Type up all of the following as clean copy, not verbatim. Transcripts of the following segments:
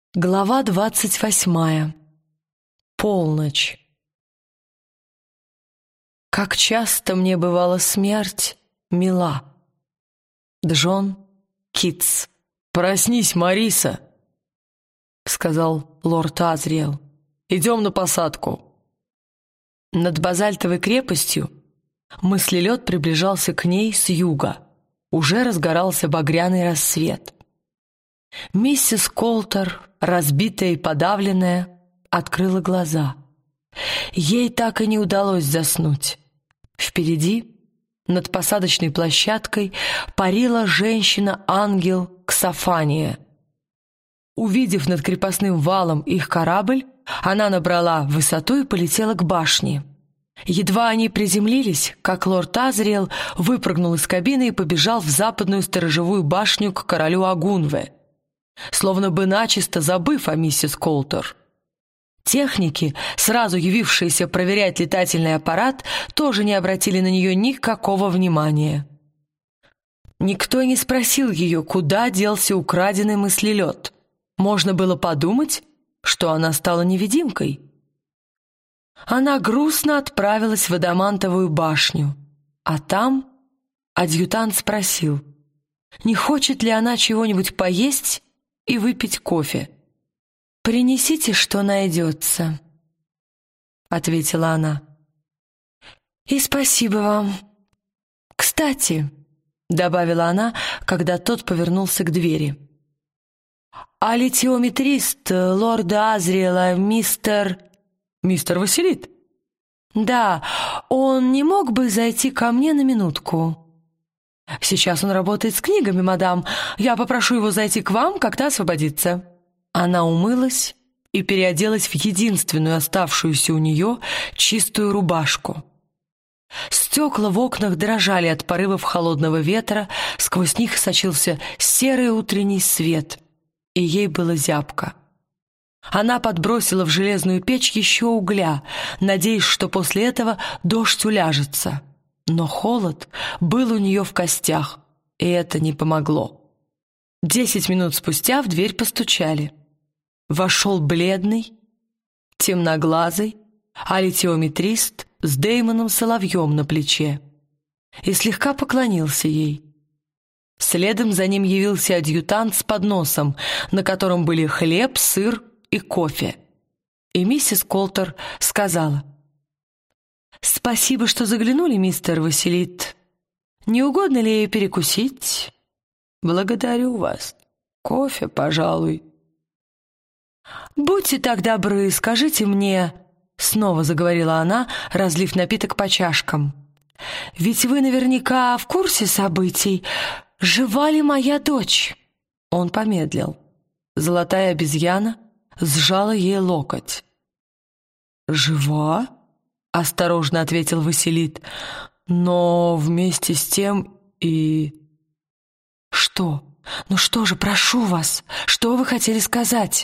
Глава 28. Полночь. Как часто мне бывала смерть мила. Джон Китс. «Проснись, Мариса», — сказал лорд Азриэл. «Идем на посадку». Над базальтовой крепостью мыслелед приближался к ней с юга. Уже разгорался багряный рассвет. Миссис Колтер, разбитая и подавленная, открыла глаза. Ей так и не удалось заснуть. Впереди, над посадочной площадкой, парила женщина-ангел Ксофания. Увидев над крепостным валом их корабль, она набрала высоту и полетела к башне. Едва они приземлились, как лорд Азриэл выпрыгнул из кабины и побежал в западную сторожевую башню к королю Агунве, словно бы начисто забыв о миссис Колтер. Техники, сразу явившиеся проверять летательный аппарат, тоже не обратили на нее никакого внимания. Никто не спросил ее, куда делся украденный мыслелед. Можно было подумать, что она стала невидимкой. Она грустно отправилась в Адамантовую башню, а там адъютант спросил, не хочет ли она чего-нибудь поесть и выпить кофе. «Принесите, что найдется», — ответила она. «И спасибо вам. Кстати», — добавила она, когда тот повернулся к двери, «а литиометрист лорда Азриэла, мистер Василит?» «Да, он не мог бы зайти ко мне на минутку?» «Сейчас он работает с книгами, мадам. Я попрошу его зайти к вам, когда освободится». Она умылась и переоделась в единственную оставшуюся у нее чистую рубашку. Стекла в окнах дрожали от порывов холодного ветра, сквозь них сочился серый утренний свет, и ей было зябко. Она подбросила в железную печь еще угля, надеясь, что после этого дождь уляжется. Но холод был у нее в костях, и это не помогло. 10 минут спустя в дверь постучали. Вошел бледный, темноглазый алитиометрист с Дэймоном Соловьем на плече и слегка поклонился ей. Следом за ним явился адъютант с подносом, на котором были хлеб, сыр и кофе. И миссис Колтер сказала: «Спасибо, что заглянули, мистер Василит. Не угодно ли перекусить?» «Благодарю вас. Кофе, пожалуй». «Будьте так добры, скажите мне», — снова заговорила она, разлив напиток по чашкам, «ведь вы наверняка в курсе событий. Жива ли моя дочь?» Он помедлил. Золотая обезьяна сжала ей локоть. «Жива?» — осторожно ответил Василит. «Но вместе с тем и...» «Что? Ну что же, прошу вас, что вы хотели сказать?»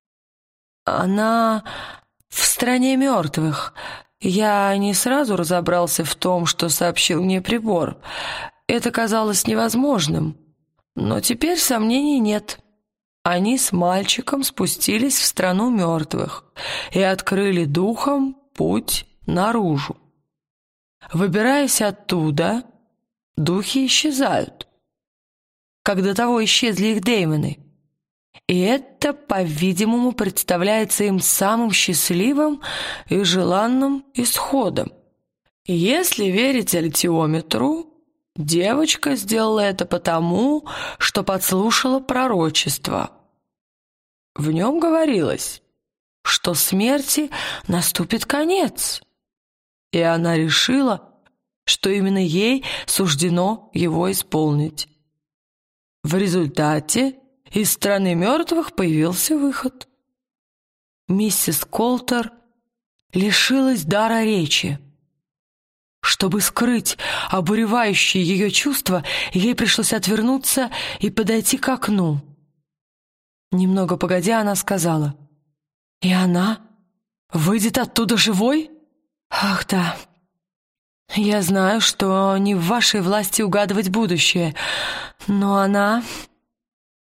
«Она в стране мертвых. Я не сразу разобрался в том, что сообщил мне прибор. Это казалось невозможным, но теперь сомнений нет. Они с мальчиком спустились в страну мертвых и открыли духом путь наружу. Выбираясь оттуда, духи исчезают, как до того исчезли их деймоны. И это, по-видимому, представляется им самым счастливым и желанным исходом. И если верить альтиометру, девочка сделала это потому, что подслушала пророчество. В нем говорилось, что смерти наступит конец, и она решила, что именно ей суждено его исполнить. В результате из страны мертвых появился выход. Миссис Колтер лишилась дара речи. Чтобы скрыть обуревающие ее чувства, ей пришлось отвернуться и подойти к окну. Немного погодя, она сказала: «И она выйдет оттуда живой?» «Ах, да. Я знаю, что не в вашей власти угадывать будущее, но она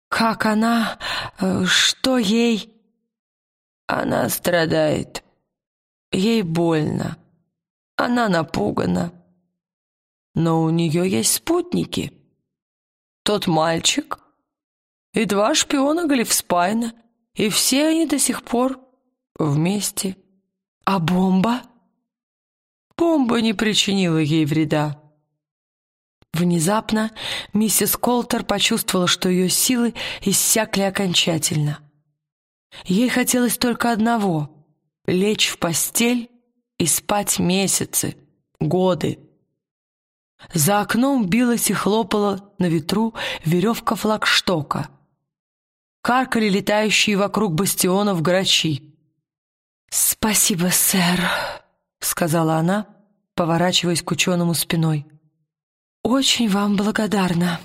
Как она? Что ей?» «Она страдает. Ей больно. Она напугана. Но у нее есть спутники. Тот мальчик и 2 шпиона Глифспайна, и все они до сих пор вместе». «А бомба?» Бомба не причинила ей вреда. Внезапно миссис Колтер почувствовала, что ее силы иссякли окончательно. Ей хотелось только одного — лечь в постель и спать месяцы, годы. За окном билась и хлопала на ветру веревка флагштока. Каркали летающие вокруг бастионов грачи. «Спасибо, сэр», — сказала она, поворачиваясь к ученому спиной. «Очень вам благодарна.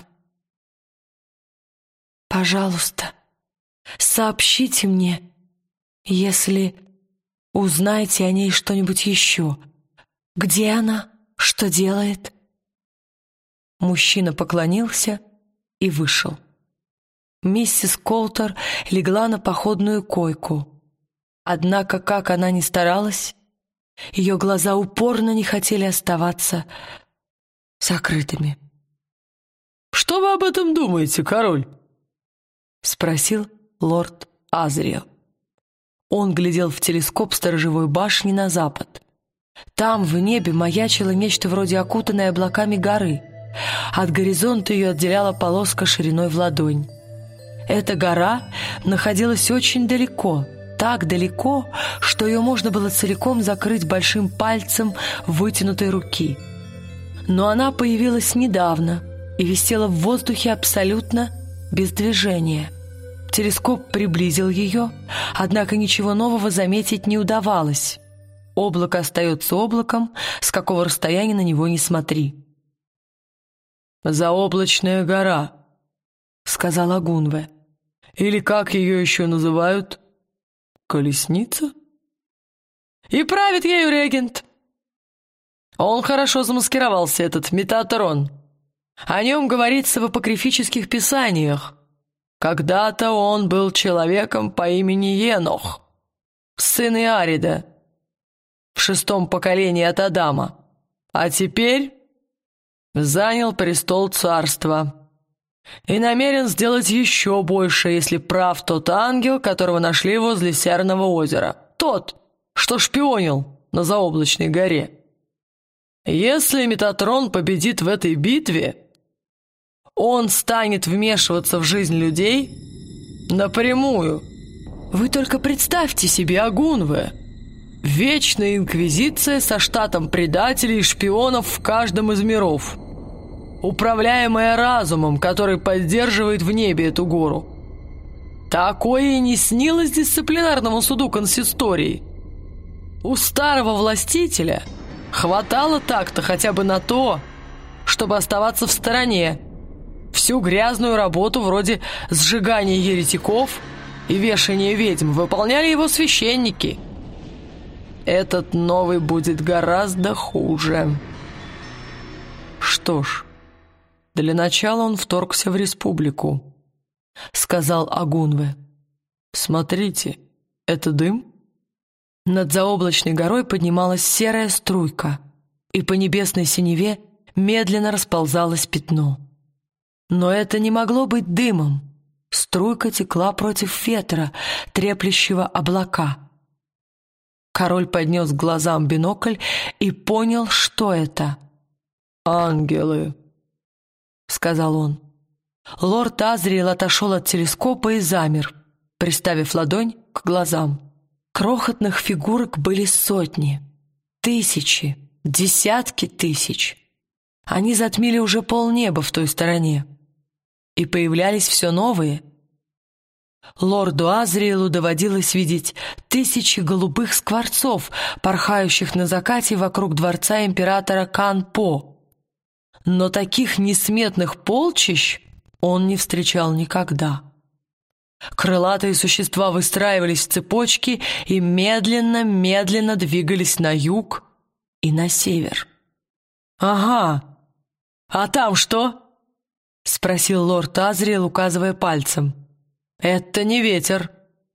Пожалуйста, сообщите мне, если узнаете о ней что-нибудь еще. Где она? Что делает?» Мужчина поклонился и вышел. Миссис Колтер легла на походную койку. Однако, как она ни старалась, ее глаза упорно не хотели оставаться закрытыми. «Что вы об этом думаете, король?» — спросил лорд Азриэл. Он глядел в телескоп сторожевой башни на запад. Там в небе маячило нечто вроде окутанной облаками горы. От горизонта ее отделяла полоска шириной в ладонь. Эта гора находилась очень далеко, так далеко, что ее можно было целиком закрыть большим пальцем вытянутой руки. Но она появилась недавно и висела в воздухе абсолютно без движения. Телескоп приблизил ее, однако ничего нового заметить не удавалось. Облако остается облаком, с какого расстояния на него не смотри. «Заоблачная гора», — сказала Гунве. «Или как ее еще называют? Колесница?» «И правит ею регент. Он хорошо замаскировался, этот Метатрон. О нем говорится в апокрифических писаниях. Когда-то он был человеком по имени Енох, сын Иарида, в 6-м поколении от Адама, а теперь занял престол царства и намерен сделать еще больше, если прав тот ангел, которого нашли возле Серного озера, тот, что шпионил на Заоблачной горе. Если Метатрон победит в этой битве, он станет вмешиваться в жизнь людей напрямую. Вы только представьте себе, Агунве, вечная инквизиция со штатом предателей и шпионов в каждом из миров, управляемая разумом, который поддерживает в небе эту гору. Такое и не снилось дисциплинарному суду консистории. У старого властителя хватало так-то хотя бы на то, чтобы оставаться в стороне. Всю грязную работу вроде сжигания еретиков и вешания ведьм выполняли его священники. Этот новый будет гораздо хуже. Что ж, для начала он вторгся в республику, сказал Агунве. Смотрите, это дым? Над Заоблачной горой поднималась серая струйка, и по небесной синеве медленно расползалось пятно. Но это не могло быть дымом. Струйка текла против ветра, треплющего облака. Король поднес к глазам бинокль и понял, что это. «Ангелы», — сказал он. Лорд Азриэл отошел от телескопа и замер, приставив ладонь к глазам. Крохотных фигурок были сотни, тысячи, десятки тысяч. Они затмили уже полнеба в той стороне. И появлялись все новые. Лорду Азриэлу доводилось видеть тысячи голубых скворцов, порхающих на закате вокруг дворца императора Кан-По. Но таких несметных полчищ он не встречал никогда. Крылатые существа выстраивались в цепочки и медленно-медленно двигались на юг и на север. «Ага, а там что?» — спросил лорд Азриэл, указывая пальцем. «Это не ветер».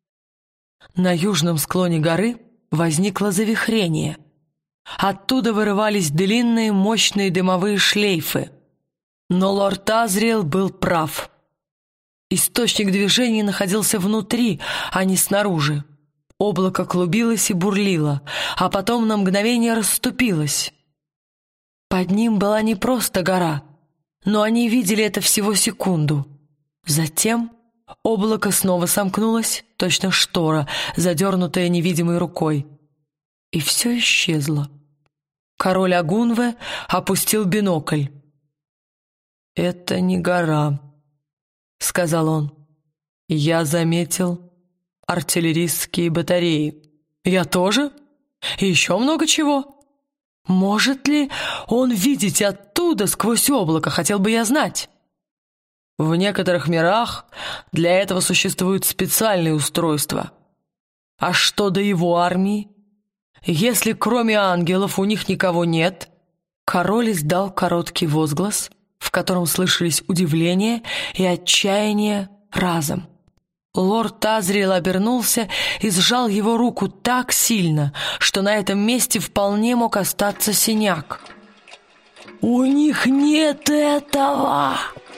На южном склоне горы возникло завихрение. Оттуда вырывались длинные мощные дымовые шлейфы. Но лорд Азриэл был прав. Источник движения находился внутри, а не снаружи. Облако клубилось и бурлило, а потом на мгновение расступилось. Под ним была не просто гора, но они видели это всего секунду. Затем облако снова сомкнулось, точно штора, задернутая невидимой рукой. И все исчезло. Король Агунве опустил бинокль. «Это не гора», — сказал он. «Я заметил артиллерийские батареи». «Я тоже? И еще много чего. Может ли он видеть оттуда сквозь облако, хотел бы я знать?» «В некоторых мирах для этого существуют специальные устройства. А что до его армии? Если кроме ангелов у них никого нет...» Король издал короткий возглас, в котором слышались удивление и отчаяние разом. Лорд Азриэл обернулся и сжал его руку так сильно, что на этом месте вполне мог остаться синяк. «У них нет этого!»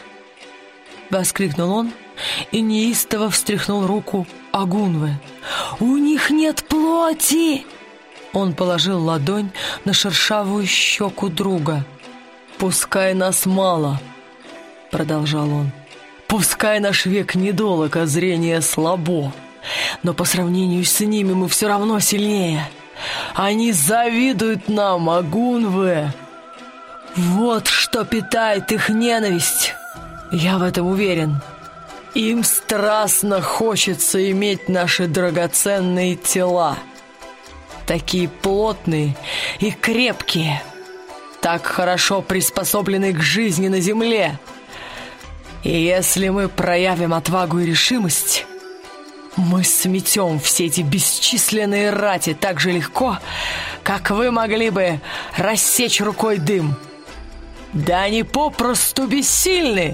— воскликнул он и неистово встряхнул руку Агунве. «У них нет плоти!» Он положил ладонь на шершавую щеку друга. «Пускай нас мало», — продолжал он. «Пускай наш век недолог, а зрение слабо. Но по сравнению с ними мы все равно сильнее. Они завидуют нам, Агунве. Вот что питает их ненависть. Я в этом уверен. Им страстно хочется иметь наши драгоценные тела. Такие плотные и крепкие, так хорошо приспособлены к жизни на земле. И если мы проявим отвагу и решимость, мы сметем все эти бесчисленные рати так же легко, как вы могли бы рассечь рукой дым. Да они попросту бессильны.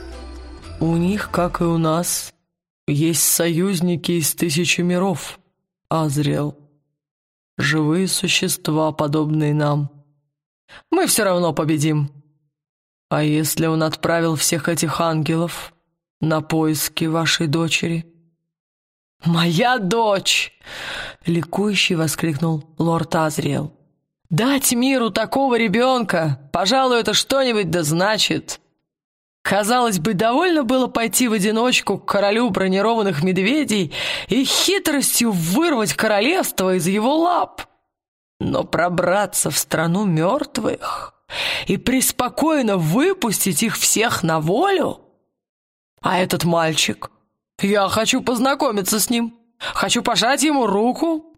У них, как и у нас, есть союзники из 1000 миров, Азриэл. Живые существа, подобные нам. Мы все равно победим. А если он отправил всех этих ангелов на поиски вашей дочери?» «Моя дочь!» — ликующе воскликнул лорд Азриэл. «Дать миру такого ребенка, пожалуй, это что-нибудь да значит. Казалось бы, довольно было пойти в одиночку к королю бронированных медведей и хитростью вырвать королевство из его лап. Но пробраться в страну мертвых и преспокойно выпустить их всех на волю? А этот мальчик? Я хочу познакомиться с ним, хочу пожать ему руку».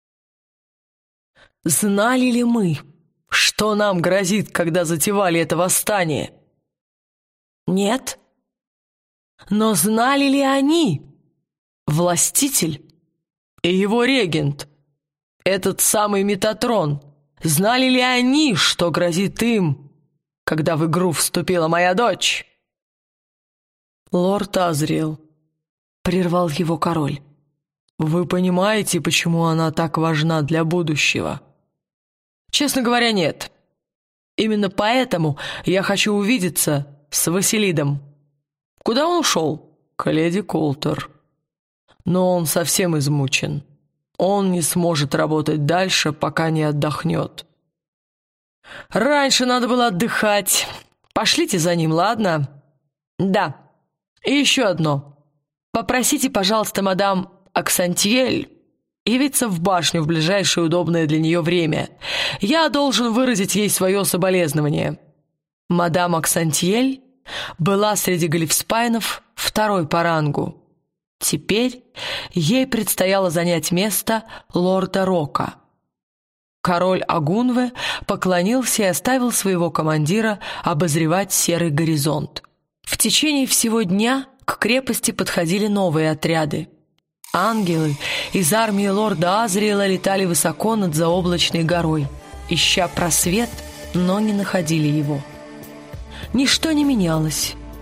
Знали ли мы, что нам грозит, когда затевали это восстание? Нет. Но знали ли они, властитель и его регент, этот самый Метатрон, знали ли они, что грозит им, когда в игру вступила моя дочь?» «Лорд Азриэл», — прервал его король, — «вы понимаете, почему она так важна для будущего?» «Честно говоря, нет. Именно поэтому я хочу увидеться с Василидом». «Куда он ушел?» «К леди Колтер. Но он совсем измучен. Он не сможет работать дальше, пока не отдохнет». «Раньше надо было отдыхать. Пошлите за ним, ладно?» «Да. И еще одно. Попросите, пожалуйста, мадам Аксантьель явиться в башню в ближайшее удобное для нее время. Я должен выразить ей свое соболезнование». Мадам Аксантьель была среди Глифспайнов второй по рангу. Теперь ей предстояло занять место лорда Рока. Король Агунве поклонился и оставил своего командира обозревать серый горизонт. В течение всего дня к крепости подходили новые отряды. Ангелы из армии лорда Азриэла летали высоко над заоблачной горой, ища просвет, но не находили его. Ничто не менялось,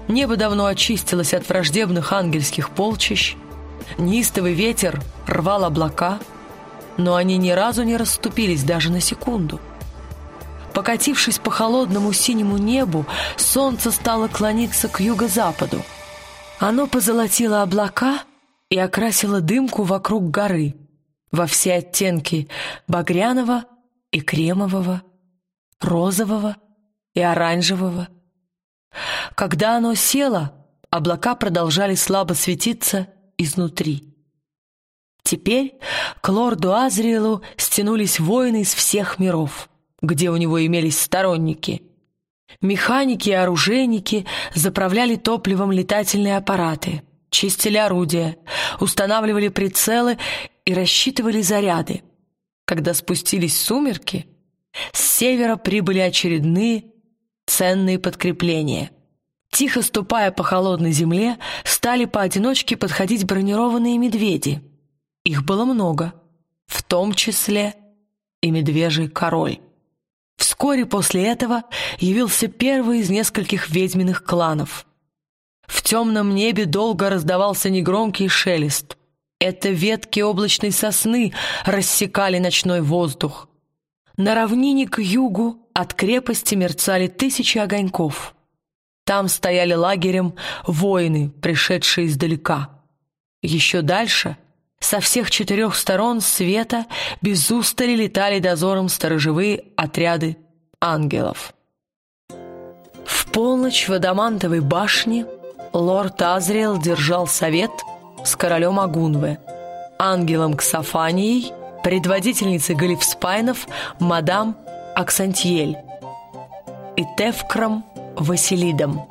Небо давно очистилось от враждебных ангельских полчищ, неистовый ветер рвал облака, но они ни разу не расступились даже на секунду. Покатившись по холодному синему небу, солнце стало клониться к юго-западу. Оно позолотило облака и окрасило дымку вокруг горы во все оттенки багряного и кремового, розового и оранжевого. Когда оно село, облака продолжали слабо светиться изнутри. Теперь к лорду Азриэлу стянулись воины из всех миров, где у него имелись сторонники. Механики и оружейники заправляли топливом летательные аппараты, чистили орудия, устанавливали прицелы и рассчитывали заряды. Когда спустились сумерки, с севера прибыли очередные ценные подкрепления. Тихо ступая по холодной земле, стали поодиночке подходить бронированные медведи. Их было много, в том числе и медвежий король. Вскоре после этого явился первый из нескольких ведьминых кланов. В темном небе долго раздавался негромкий шелест. Это ветки облачной сосны рассекали ночной воздух. На равнине к югу от крепости мерцали тысячи огоньков. Там стояли лагерем воины, пришедшие издалека. Еще дальше, со всех 4 сторон света, без устали летали дозором сторожевые отряды ангелов. В полночь в Адамантовой башне лорд Азриэл держал совет с королем Агунве, ангелом Ксофанией, предводительницей Галифспайнов мадам Аксантьель и Тевкром Василидом.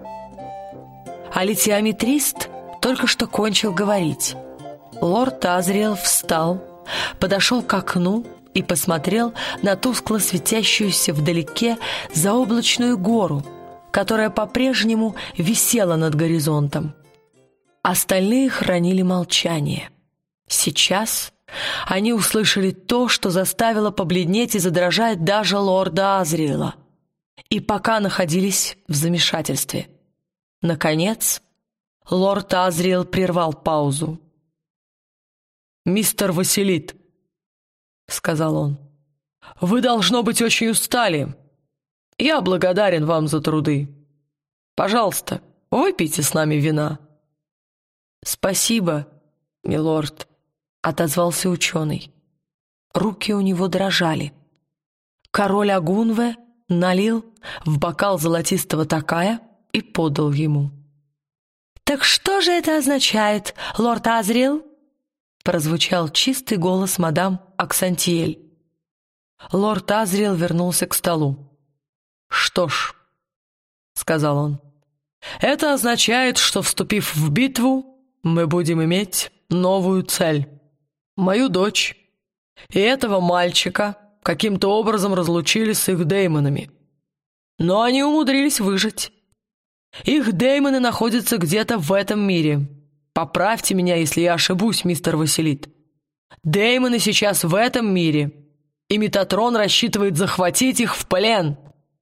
Алитиаметрист только что кончил говорить. Лорд Азриэл встал, подошел к окну и посмотрел на тускло светящуюся вдалеке заоблачную гору, которая по-прежнему висела над горизонтом. Остальные хранили молчание. Сейчас они услышали то, что заставило побледнеть и задрожать даже лорда Азриэла, и пока находились в замешательстве. Наконец, лорд Азриэл прервал паузу. «Мистер Василид», — сказал он, — «вы, должно быть, очень устали. Я благодарен вам за труды. Пожалуйста, выпейте с нами вина». «Спасибо, милорд», — отозвался ученый. Руки у него дрожали. Король Агунве налил в бокал золотистого токая и подал ему. «Так что же это означает, лорд Азриэл?» прозвучал чистый голос мадам Аксантьель. Лорд Азриэл вернулся к столу. «Что ж», — сказал он, — «это означает, что, вступив в битву, мы будем иметь новую цель. Мою дочь и этого мальчика каким-то образом разлучили с их деймонами. Но они умудрились выжить. Их деймоны находятся где-то в этом мире. Поправьте меня, если я ошибусь, мистер Василид. Деймоны сейчас в этом мире, и Метатрон рассчитывает захватить их в плен.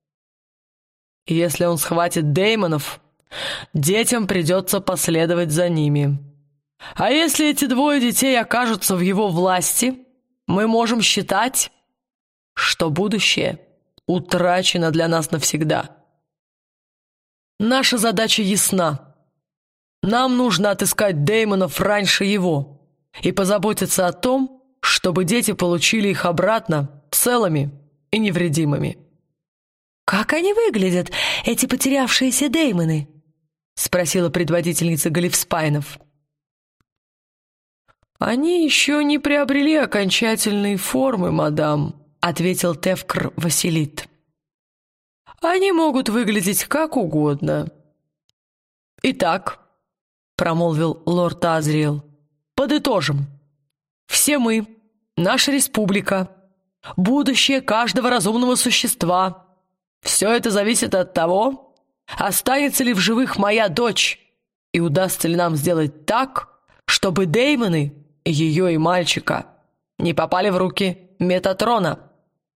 Если он схватит деймонов, детям придется последовать за ними. А если эти 2 детей окажутся в его власти, мы можем считать, что будущее утрачено для нас навсегда. Наша задача ясна. Нам нужно отыскать деймонов раньше его и позаботиться о том, чтобы дети получили их обратно целыми и невредимыми». «Как они выглядят, эти потерявшиеся деймоны?» — спросила предводительница Галифспайнов. «Они еще не приобрели окончательные формы, мадам», — ответил Тевкр Василид. «Они могут выглядеть как угодно». «Итак», — промолвил лорд Азриэл, — «подытожим. Все мы, наша республика, будущее каждого разумного существа. Все это зависит от того, останется ли в живых моя дочь, и удастся ли нам сделать так, чтобы деймоны, ее и мальчика, не попали в руки Метатрона».